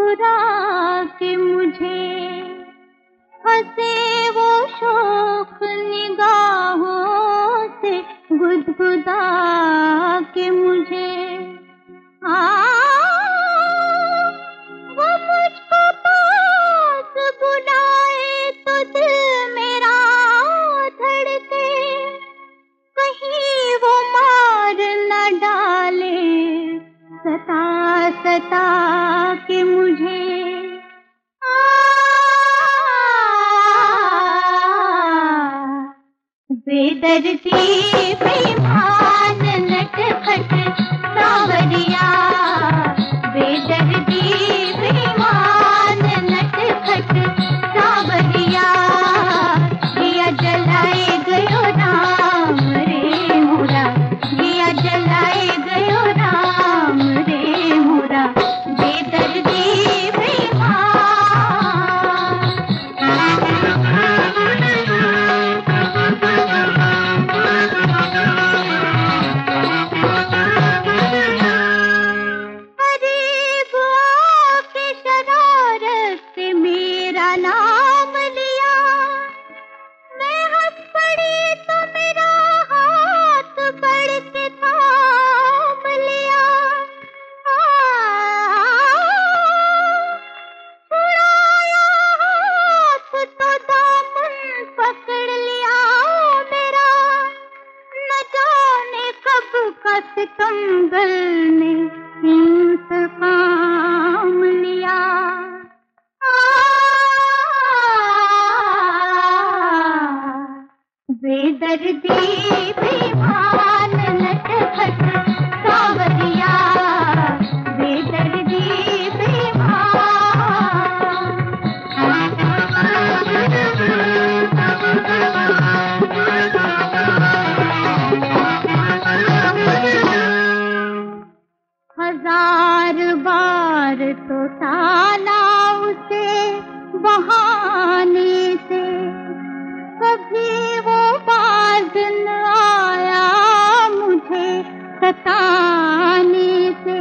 मुस्कुरा के मुझे, हंसे वो शौक निगाहों से गुदगुदा के मुझे। वो मुझको पास बुलाए तो दिल मेरा धड़के, कहीं वो मार न डाले सता सता के मुझे। बेदर्दी बेईमान नटखट सांवरिया, बेदर्दी बेईमान नटखट सांवरिया, दिया जलाए गयो राम रे मोरा, दिया जलाए गयो राम रे मोरा, बेदर्दी नाम लिया, मैं हंस पड़ी तो मेरा हाथ बढ़ के थाम लिया। छुड़ाया हाथ तो दामन पकड़ लिया मेरा, न जाने कब का सितमगर ने इंतकाम लिया। बेदर्दी बेईमान नटखट सांवरिया, बेदर्दी हजार बार तो टाला उसे बहाने से, कभी वो बाज न आया मुझे सताने से।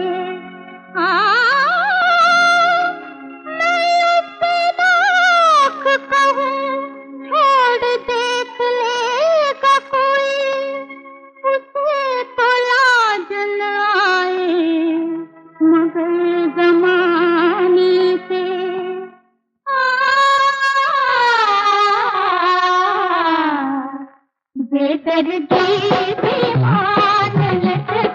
मैं उससे लाख कहूँ छोड़ देख लेगा कोई, उसे तो लाज न आए मगर ज़माने से। बेदर्दी बेईमान